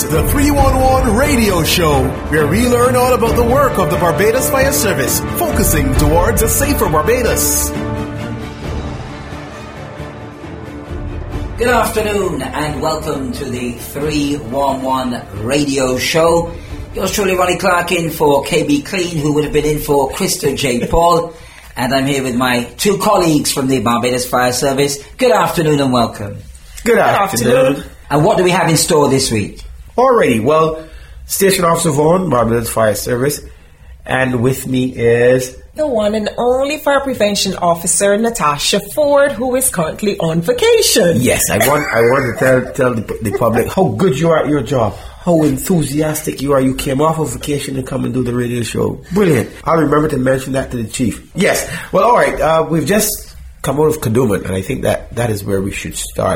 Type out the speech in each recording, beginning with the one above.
is the 311 Radio Show, where we learn all about the work of the Barbados Fire Service, focusing towards a safer Barbados. Good afternoon and welcome to the 311 Radio Show. Yours truly, Ronnie Clark, in for KB Clean, who would have been in for Krista J. Paul. And I'm here with my two colleagues from the Barbados Fire Service. Good afternoon and welcome. Good afternoon. And what do we have in store this week? Alrighty, well, Station Officer Vaughan, Barbados Fire Service, and with me is the one and only Fire Prevention Officer, Natasha Ford, who is currently on vacation. Yes, I want to tell the public how good you are at your job, how enthusiastic you are. You came off of vacation to come and do the radio show. Brilliant. I'll remember to mention that to the chief. Yes. Well, all right. We've just come out of Kadooment, and I think that is where we should start.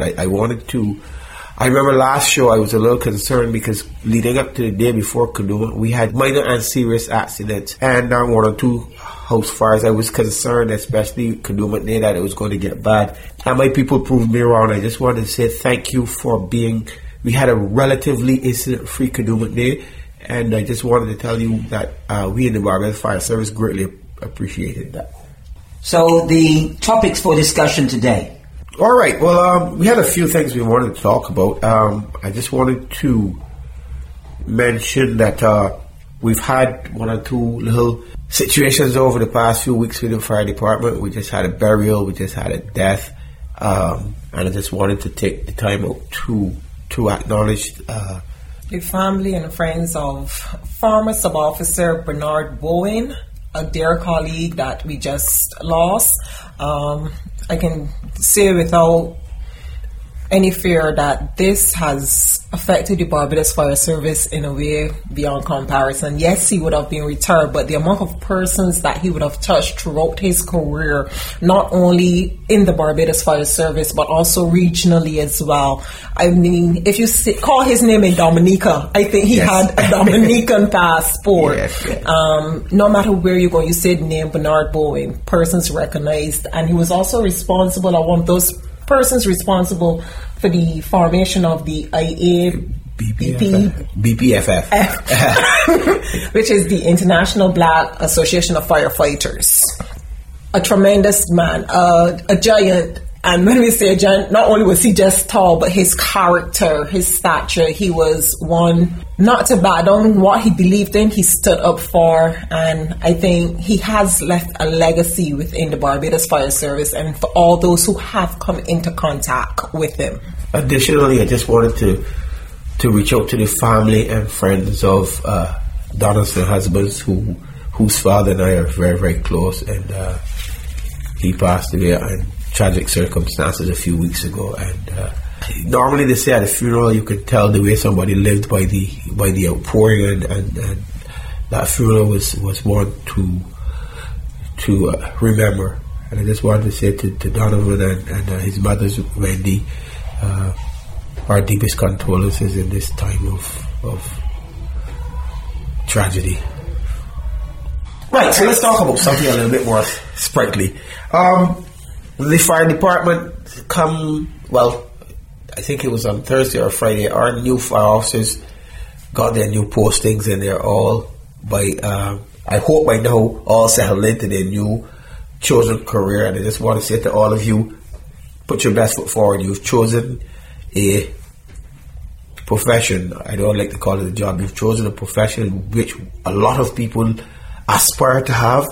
I remember last show I was a little concerned because leading up to the day before Kadooment, we had minor and serious accidents and one or two house fires. I was concerned, especially Kadooment Day, that it was going to get bad. And my people proved me wrong. I just wanted to say thank you for we had a relatively incident-free Kadooment Day, and I just wanted to tell you that we in the Barbados Fire Service greatly appreciated that. So the topics for discussion today. All right. Well, we had a few things we wanted to talk about. I just wanted to mention that we've had one or two little situations over the past few weeks with the fire department. We just had a burial. We just had a death. And I just wanted to take the time out to acknowledge the family and friends of former Sub-Officer Bernard Bowen, a dear colleague that we just lost. I can say without any fear that this has affected the Barbados Fire Service in a way beyond comparison. Yes, he would have been retired, but the amount of persons that he would have touched throughout his career, not only in the Barbados Fire Service, but also regionally as well. I mean, if you call his name in Dominica, I think he had a Dominican passport. Yes. No matter where you go, you say the name Bernard Bowen, persons recognized. And he was also responsible, or one of those persons responsible for the formation of the BPFF, which is the International Black Association of Firefighters. A tremendous man, a giant. And when we say a giant, not only was he just tall, but his character, his stature, he was one not to back down what he believed in, he stood up for. And I think he has left a legacy within the Barbados Fire Service and for all those who have come into contact with him. Additionally, I just wanted to reach out to the family and friends of Donaldson husbands whose father and I are very, very close, and he passed away in tragic circumstances a few weeks ago. And normally they say at a funeral you can tell the way somebody lived by the outpouring, and that funeral was one to remember. And I just wanted to say to Donovan and his mother's Wendy, our deepest condolences in this time of tragedy. Right, so let's talk about something a little bit more sprightly. The fire department I think it was on Thursday or Friday, our new fire officers got their new postings, and they're all I hope by now all settled into their new chosen career. And I just want to say to all of you, put your best foot forward. You've chosen a profession. I don't like to call it a job. You've chosen a profession which a lot of people aspire to have,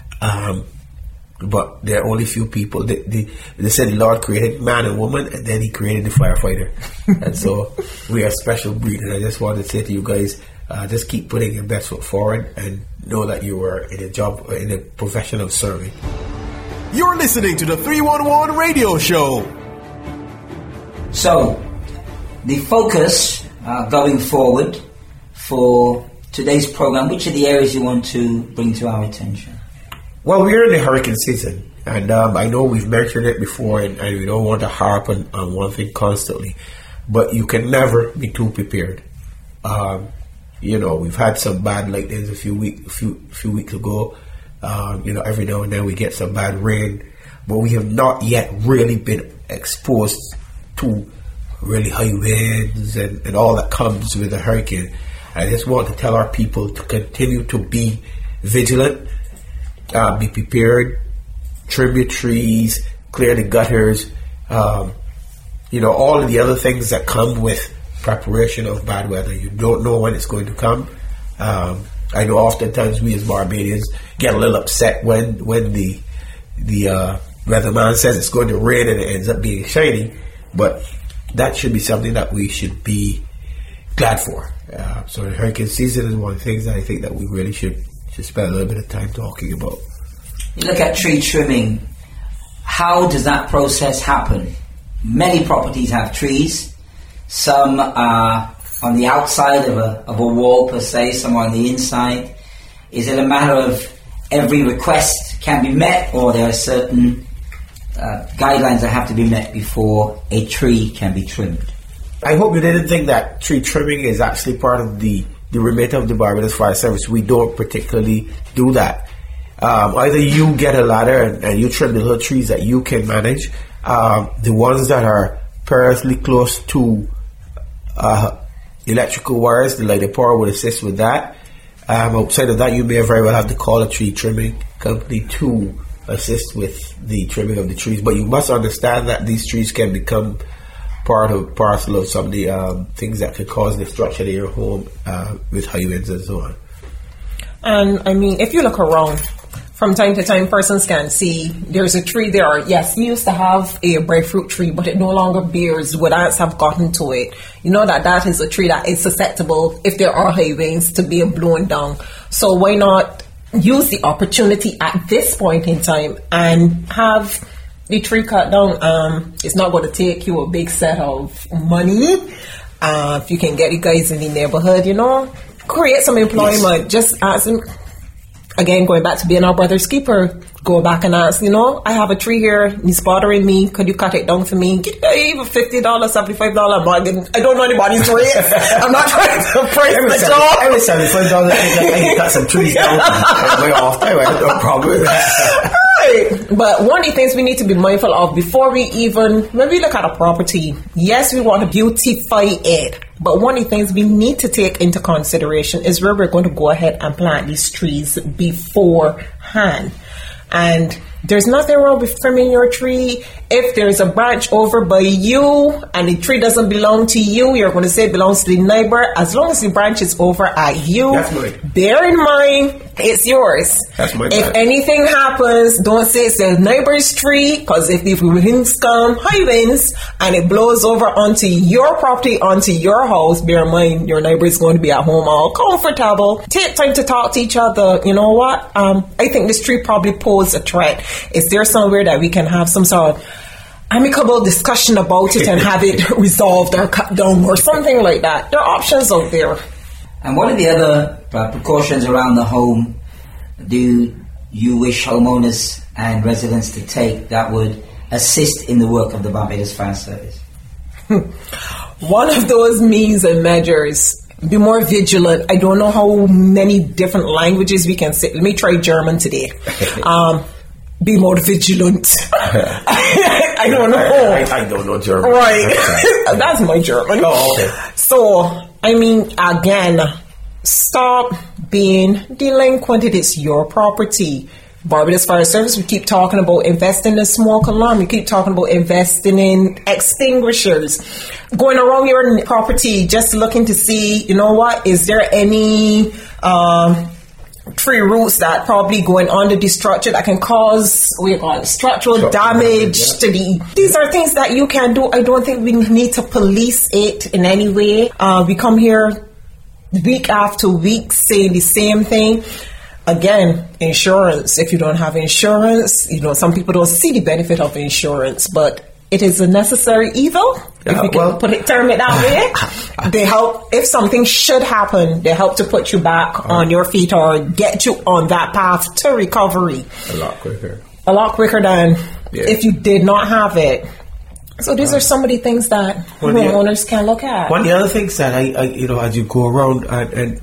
but there are only few people. They said the Lord created man and woman, and then he created the firefighter. And so we are a special breed. And I just want to say to you guys, just keep putting your best foot forward and know that you are in a profession of serving. You're listening to the 311 Radio Show. So, the focus going forward for today's program, which are the areas you want to bring to our attention? Well, we're in the hurricane season, and I know we've mentioned it before, and we don't want to harp on one thing constantly, but you can never be too prepared. We've had some bad lightnings a few weeks ago. Every now and then we get some bad rain, but we have not yet really been exposed to really high winds and all that comes with a hurricane. I just want to tell our people to continue to be vigilant, be prepared, trim your trees, clear the gutters, all of the other things that come with preparation of bad weather. You don't know when it's going to come. I know oftentimes we as Barbadians get a little upset when the weatherman says it's going to rain and it ends up being shiny, but that should be something that we should be glad for. So the hurricane season is one of the things that I think that we really should spend a little bit of time talking about. You look at tree trimming. How does that process happen? Many properties have trees. Some are on the outside of a wall per se, some are on the inside. Is it a matter of every request can be met, or there are certain guidelines that have to be met before a tree can be trimmed? I hope you didn't think that tree trimming is actually part of the remit of the Barbados Fire Service. We don't particularly do that. Either you get a ladder and you trim the little trees that you can manage. The ones that are perilously close to electrical wires, the lighted power would assist with that. Outside of that, you may very well have to call a tree trimming company to assist with the trimming of the trees. But you must understand that these trees can become parcel of some of the things that could cause destruction in your home with high winds and so on. And I mean, if you look around, from time to time, persons can see there's a tree there. Yes, we used to have a breadfruit tree, but it no longer bears. Wood ants have gotten to it. You know that is a tree that is susceptible, if there are high winds, to being blown down. So why not use the opportunity at this point in time and have the tree cut down? It's not going to take you a big set of money. If you can get you guys in the neighborhood, create some employment. Yes. Just ask them. Again, going back to being our brother's keeper, go back and ask, I have a tree here, it's bothering me, could you cut it down for me? Get even $50, $75. I don't know anybody's rate. I'm not trying to price the job. Every $75, I can cut some trees down. Way off. No problem. Right. But one of the things we need to be mindful of before when we look at a property, yes, we want to beautify it. But one of the things we need to take into consideration is where we're going to go ahead and plant these trees beforehand. And there's nothing wrong with trimming your tree. If there's a branch over by you and the tree doesn't belong to you, you're going to say it belongs to the neighbor. As long as the branch is over at you, bear in mind, it's yours. That's my if anything happens, don't say it's the neighbor's tree, because if the winds come, high winds, and it blows over onto your property, onto your house, bear in mind, your neighbor is going to be at home all comfortable. Take time to talk to each other. You know what? I think this tree probably poses a threat. Is there somewhere that we can have some sort of amicable discussion about it and have it resolved or cut down or something like that? There are options out there. And what are the other precautions around the home do you wish homeowners and residents to take that would assist in the work of the Barbados Fire Service? One of those means and measures, be more vigilant. I don't know how many different languages we can say. Let me try German today. Be more vigilant. I don't know. I don't know German. Right. That's my German. Oh, okay. So, again, stop being delinquent. It is your property. Barbados Fire Service, we keep talking about investing in smoke alarm. We keep talking about investing in extinguishers. Going around your property, just looking to see, is there any tree roots that probably going under the structure that can cause structural damage to the... These are things that you can do. I don't think we need to police it in any way. We come here week after week saying the same thing. Again, insurance. If you don't have insurance, some people don't see the benefit of insurance, but it is a necessary evil, if we can term it that way. They help, if something should happen, they help to put you back on your feet or get you on that path to recovery. A lot quicker. A lot quicker than if you did not have it. So these are some of the things that homeowners can look at. One of the other things that I as you go around and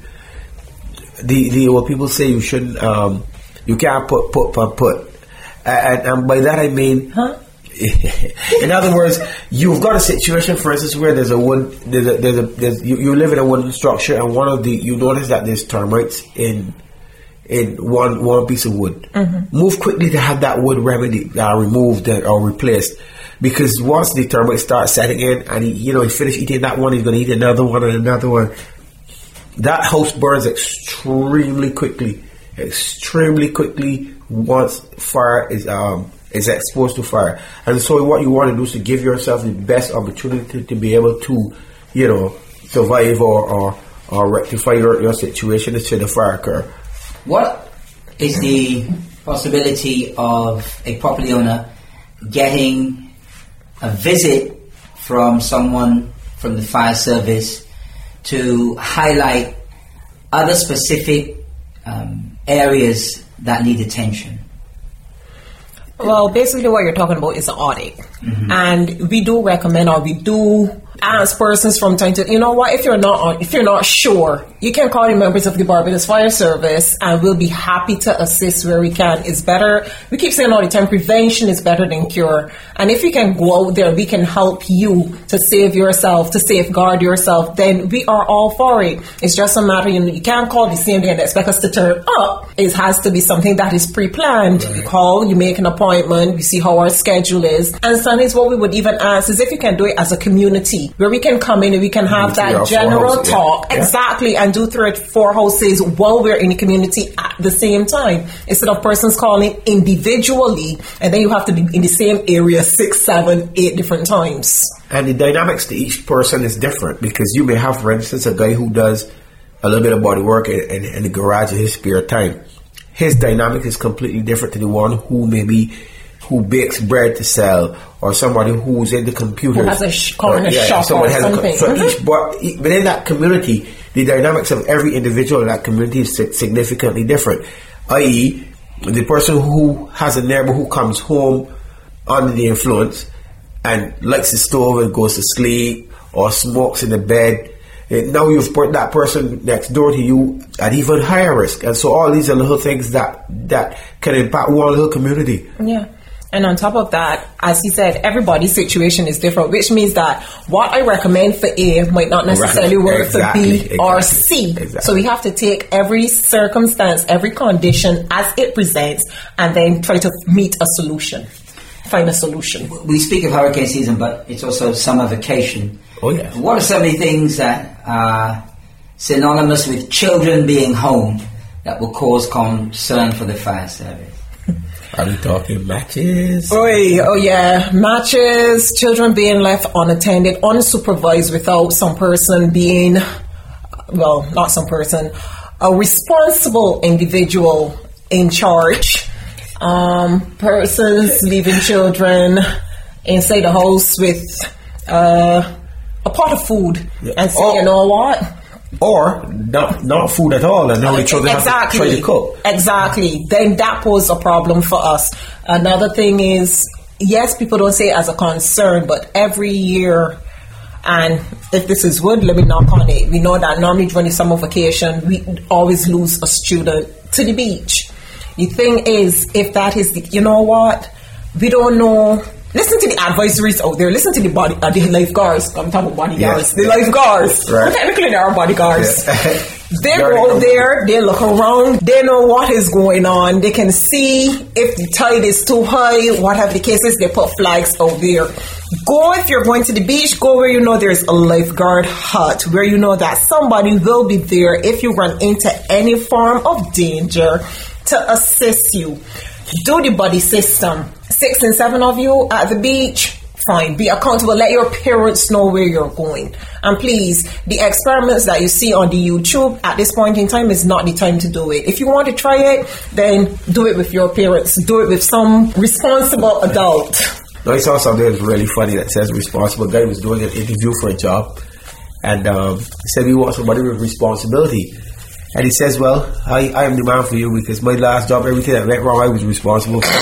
the what people say you shouldn't, you can't put, and by that I mean, In other words, you've got a situation, for instance, where there's a wood, you live in a wooden structure, and you notice that there's termites in one piece of wood. Mm-hmm. Move quickly to have that wood removed or replaced, because once the termites start setting in, and he finish eating that one, he's going to eat another one and another one. That house burns extremely quickly once fire is exposed to fire. And so what you want to do is to give yourself the best opportunity to be able to, survive or rectify your situation should the fire occur. What is the possibility of a property owner getting a visit from someone from the fire service to highlight other specific areas that need attention? Well, basically what you're talking about is an audit. Mm-hmm. And we do recommend, or we do ask persons from time to, if you're not sure, you can call the members of the Barbados Fire Service, and we'll be happy to assist where we can. It's better, we keep saying all the time, prevention is better than cure. And if you can go out there, we can help you to save yourself, to safeguard yourself, then we are all for it. It's just a matter, you can't call the same day and expect us to turn up. It has to be something that is pre-planned. Right. You call, you make an appointment, we see how our schedule is. And sometimes what we would even ask is if you can do it as a community, where we can come in and we can have that general talk, exactly, and do 3 or 4 houses while we're in the community at the same time, instead of persons calling individually, and then you have to be in the same area 6, 7, 8 different times. And the dynamics to each person is different, because you may have, for instance, a guy who does a little bit of body work in the garage in his spare time. His dynamic is completely different to the one who bakes bread to sell, or somebody who's in the computers. Who has a shop or something. But within that community, the dynamics of every individual in that community is significantly different. I.e., the person who has a neighbor who comes home under the influence and lights the stove and goes to sleep, or smokes in the bed, now you've put that person next door to you at even higher risk. And so all these are little things that can impact one little community. Yeah. And on top of that, as he said, everybody's situation is different, which means that what I recommend for A might not necessarily work for B or C. Exactly. So we have to take every circumstance, every condition as it presents, and then try to meet a solution, find a solution. We speak of hurricane season, but it's also summer vacation. Oh, yeah. What are some of the things that are synonymous with children being home that will cause concern for the fire service? Are we talking matches? Oh yeah, matches, children being left unattended, unsupervised without some person being, not some person, a responsible individual in charge. Persons leaving children inside the house with a pot of food and say, you know what? Or not food at all, and now the children have to try to cook. Exactly. Then that poses a problem for us. Another thing is, yes, people don't say it as a concern, but every year, and if this is wood, let me knock on it. We know that normally during the summer vacation, we always lose a student to the beach. The thing is, if that is you know what? We don't know. Listen to the advisories out there. Listen to the lifeguards. I'm talking about bodyguards. The lifeguards. Right. Technically, they are bodyguards. They go out there. They look around. They know what is going on. They can see if the tide is too high. Whatever the case is, they put flags out there. Go, if you're going to the beach, go where you know there's a lifeguard hut, where you know that somebody will be there if you run into any form of danger to assist you. Do the buddy system. 6 and 7 of you at the beach, fine. Be accountable. Let your parents know where you're going. And please, the experiments that you see on the YouTube at this point in time is not the time to do it. If you want to try it, then do it with your parents. Do it with some responsible adult. No, I saw something that's really funny that says responsible. Guy was doing an interview for a job, and he said he wants somebody with responsibility. And he says, well, I am the man for you, because my last job, everything that went wrong, I was responsible for.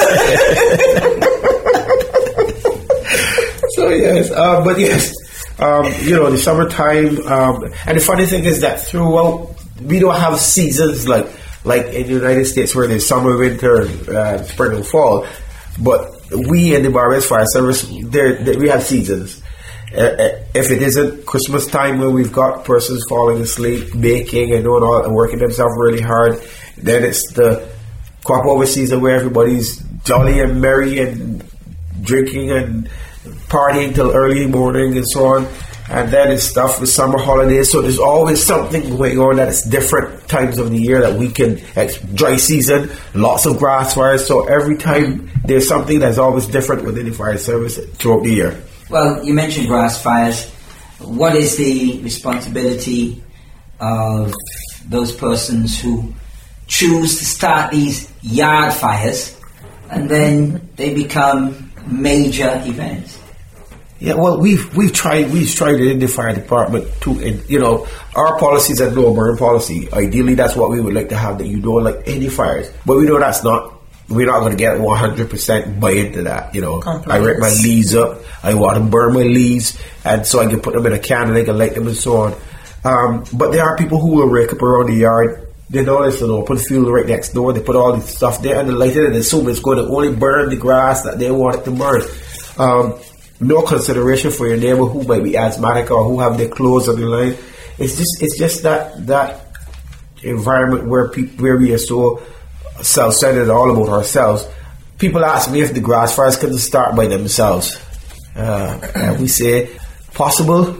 So, yes. But, yes, the summertime. And the funny thing is that throughout, we don't have seasons like in the United States where there's summer, winter, spring, and fall. But we in the Barbados Fire Service, we have seasons. If it isn't Christmas time when we've got persons falling asleep, baking and doing all and working themselves really hard, then it's the crop over season where everybody's jolly and merry and drinking and partying till early morning and so on. And then it's stuff with summer holidays, so there's always something going on that is different times of the year that we can, dry season, lots of grass fires, so every time there's something that's always different within the fire service throughout the year. Well, you mentioned grass fires. What is the responsibility of those persons who choose to start these yard fires and then they become major events? Yeah, well, we've tried it in the fire department too, and our policy is a no burn policy. Ideally, that's what we would like to have, that you don't like any fires, but we know we're not going to get 100% buy into that. I rip my leaves up. I want to burn my leaves, and so I can put them in a can and I can light them and so on. But there are people who will rake up around the yard. They know there's an open field right next door. They put all this stuff there and they light it and assume it's going to only burn the grass that they want it to burn. No consideration for your neighbor who might be asthmatic or who have their clothes on the line. It's just that environment where we are so self-centered, all about ourselves. People ask me if the grass fires can start by themselves. And we say possible,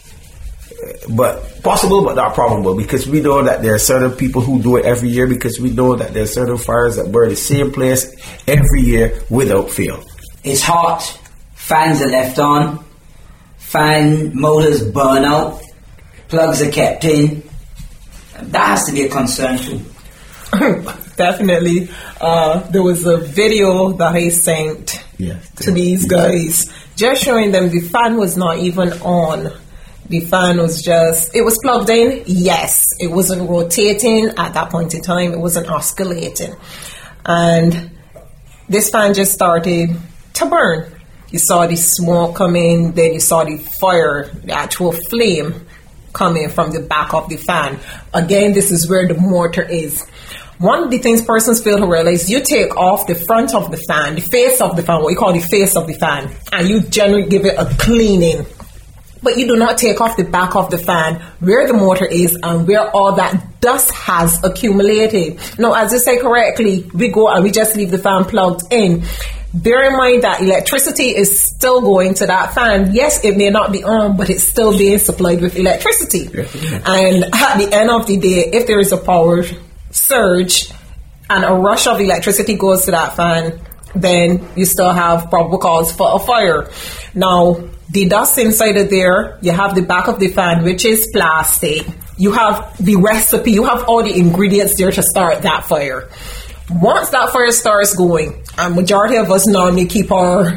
but not probable, because we know that there are certain people who do it every year, because we know that there are certain fires that burn the same place every year without fail. It's hot. Fans are left on. Fan motors burn out. Plugs are kept in. That has to be a concern too. Definitely. There was a video that I sent to these guys, just showing them the fan was not even on. The fan was it was plugged in. Yes, it wasn't rotating at that point in time. It wasn't oscillating. And this fan just started to burn. You saw the smoke coming, then you saw the fire, the actual flame coming from the back of the fan. Again, this is where the mortar is. One of the things persons fail to realize, you take off the front of the fan, the face of the fan, what you call the face of the fan, and you generally give it a cleaning. But you do not take off the back of the fan, where the mortar is and where all that dust has accumulated. Now, as you say correctly, we go and we just leave the fan plugged in. Bear in mind that electricity is still going to that fan. Yes, it may not be on, but it's still being supplied with electricity. And at the end of the day, if there is a power surge and a rush of electricity goes to that fan, then you still have probable cause for a fire. Now, the dust inside of there, you have the back of the fan, which is plastic. You have the recipe, you have all the ingredients there to start that fire. Once that fire starts going, and majority of us normally keep our,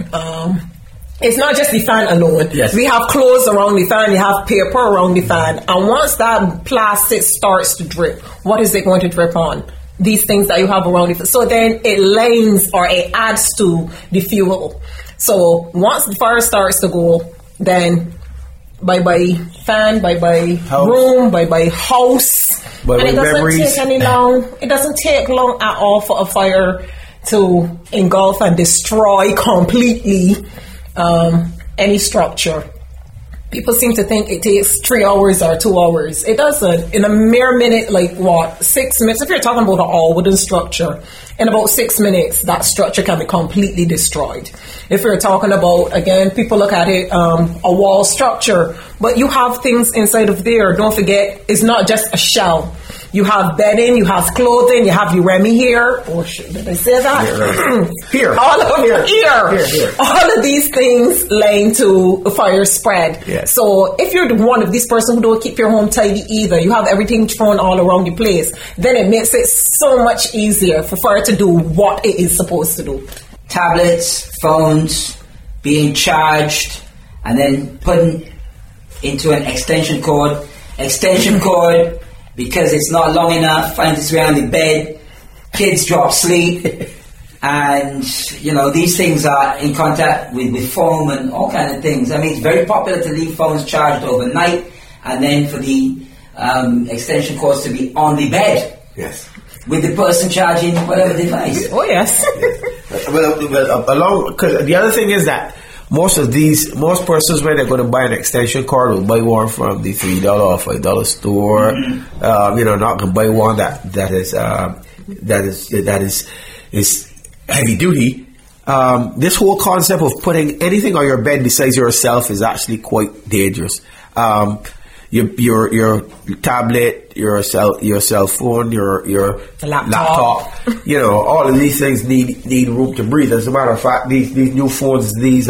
it's not just the fan alone. Yes. We have clothes around the fan, you have paper around the fan. And once that plastic starts to drip, what is it going to drip on? These things that you have around it. So then it lanes or it adds to the fuel. So once the fire starts to go, then bye-bye fan, bye-bye room, bye-bye house. Bye-bye and it doesn't memories. it doesn't take long at all for a fire to engulf and destroy completely any structure. People seem to think it takes 3 hours or 2 hours. It doesn't. In a mere minute, 6 minutes, if you're talking about an all-wooden structure, in about 6 minutes, that structure can be completely destroyed. If you're talking about, again, people look at it, a wall structure, but you have things inside of there. Don't forget, it's not just a shell. You have bedding, you have clothing, you have your Remy here. Oh shit, did I say that? Here. All of here. All of these things laying to a fire spread. Yes. So if you're one of these persons who don't keep your home tidy either, you have everything thrown all around the place, then it makes it so much easier for fire to do what it is supposed to do. Tablets, phones being charged and then put into an extension cord. Because it's not long enough, finds its way on the bed, kids drop asleep, and, these things are in contact with foam and all kind of things. I mean, it's very popular to leave phones charged overnight, and then for the extension cords to be on the bed. Yes. With the person charging whatever device. Oh, yes. Because the other thing is that most persons when they're going to buy an extension cord will buy one from the $3 or $5 store. Not going to buy one that is heavy duty. This whole concept of putting anything on your bed besides yourself is actually quite dangerous. Your tablet, your cell phone, your laptop, all of these things need room to breathe. As a matter of fact, these new phones, these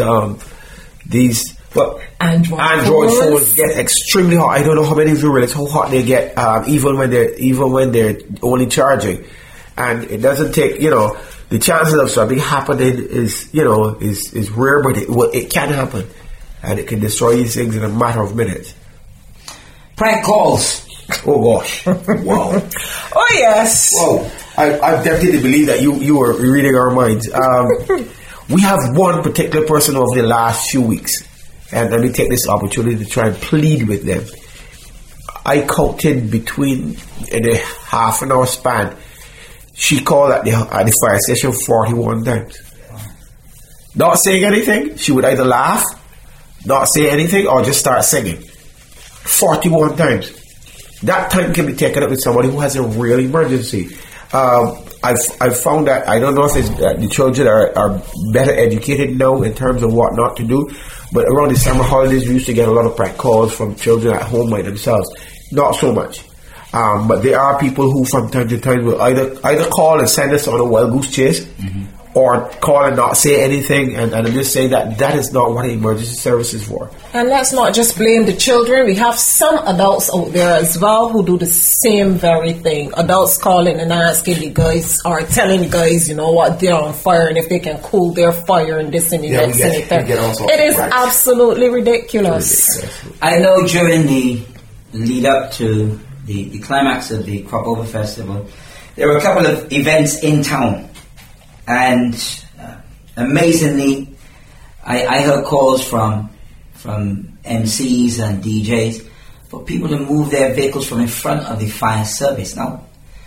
Android phones get extremely hot. I don't know how many of you realize how hot they get, even when they're only charging, and it doesn't take the chances of something happening is rare, but it can happen, and it can destroy these things in a matter of minutes. Prank calls. Oh gosh! Wow. Oh yes. Wow. I definitely believe that you were reading our minds. We have one particular person over the last few weeks, and let me take this opportunity to try and plead with them. I counted in a half an hour span. She called at the fire station 41 times. Not saying anything. She would either laugh, not say anything, or just start singing. 41 times. That time can be taken up with somebody who has a real emergency. I've found that, I don't know if it's the children are better educated now in terms of what not to do, but around the summer holidays we used to get a lot of prank calls from children at home by themselves. Not so much. But there are people who from time to time will either call and send us on a wild goose chase, or call and not say anything, and I'm just saying that is not what an emergency service is for. And let's not just blame the children. We have some adults out there as well who do the same very thing. Adults calling and asking the guys, or telling the guys, they're on fire, and if they can cool their fire and this and the next and that. It is absolutely ridiculous. I know during the lead up to the climax of the Crop Over Festival, there were a couple of events in town. And amazingly, I heard calls from MCs and DJs for people to move their vehicles from in front of the fire service. Now,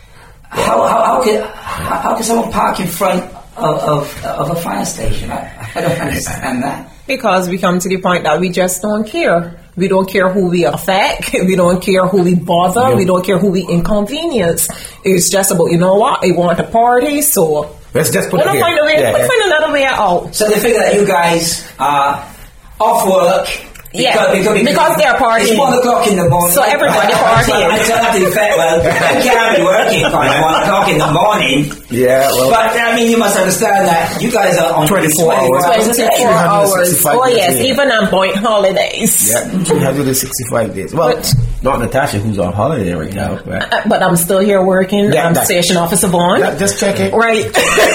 how can someone park in front of a fire station? I don't understand that. Because we come to the point that we just don't care. We don't care who we affect. We don't care who we bother. Yeah. We don't care who we inconvenience. It's just about, I want a party, so let's just put it here. Find another way out. So they figure that you guys are off work. Because they're partying. It's 1 o'clock in the morning. So everybody partying. I tell them to effect, I can't be working by 1 o'clock in the morning. Yeah, well. But, you must understand that you guys are on 24 hours. 24 hours. Oh, yes, even on point holidays. Yeah, 365 days. Well, not Natasha, who's on holiday right now. But I'm still here working. Yeah, I'm Station Officer Vaughn. Just checking. Right.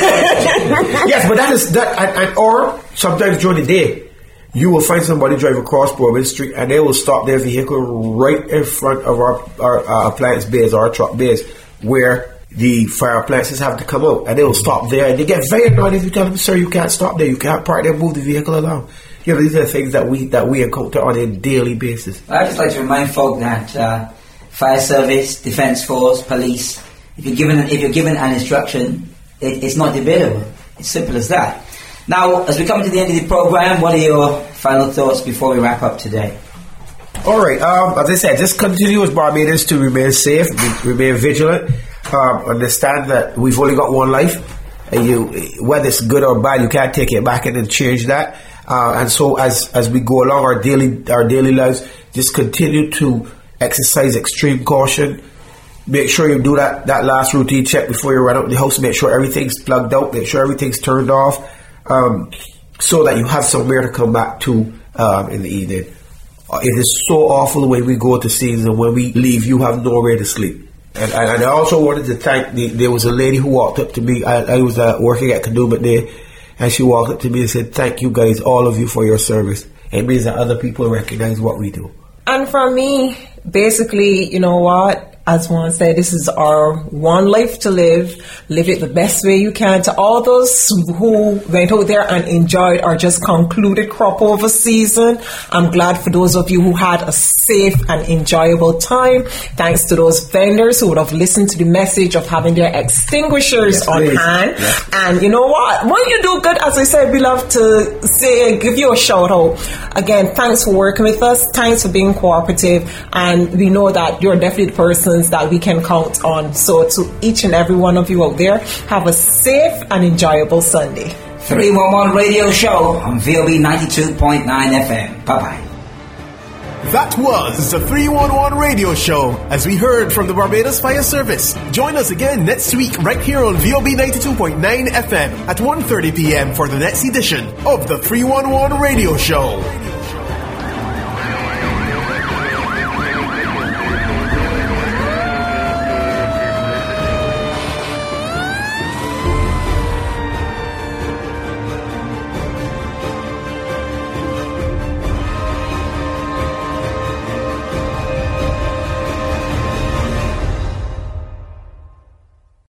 Yes, but that is that, or sometimes during the day, you will find somebody drive across Bourbon Street and they will stop their vehicle right in front of our appliance bays, our truck bays, where the fire appliances have to come out, and they will stop there, and they get very annoyed if you tell them, sir, you can't stop there, you can't park there, move the vehicle along. These are things that we encounter on a daily basis. I'd just like to remind folk that fire service, defence force, police, if you're given an instruction, it's not debatable. It's simple as that. Now, as we come to the end of the program, what are your final thoughts before we wrap up today? All right. As I said, just continue as Barbados to remain safe, remain vigilant. Understand that we've only got one life. Whether it's good or bad, you can't take it back and then change that. And so, as we go along our daily lives, just continue to exercise extreme caution. Make sure you do that last routine check before you run out of the house. Make sure everything's plugged out. Make sure everything's turned off. So that you have somewhere to come back to in the evening. It is so awful when we go to scenes and when we leave, you have nowhere to sleep. And I also wanted to thank, there was a lady who walked up to me. I was working at Kadooment Day, and she walked up to me and said, thank you guys, all of you, for your service. It means that other people recognize what we do. And for me, basically, you know what? as one said, this is our one life to live. Live it the best way you can. To all those who went out there and enjoyed or just concluded crop over season, I'm glad for those of you who had a safe and enjoyable time. Thanks to those vendors who would have listened to the message of having their extinguishers on hand. Yes. And you know what? When you do good, as I said, we love to say, give you a shout out. Again, thanks for working with us. Thanks for being cooperative. And we know that you're definitely the persons that we can count on. So to each and every one of you out there, have a safe and enjoyable Sunday. 311 Radio Show on VOB 92.9 FM. Bye-bye. That was the 311 Radio Show, as we heard from the Barbados Fire Service. Join us again next week right here on VOB 92.9 FM at 1:30 p.m. for the next edition of the 311 Radio Show.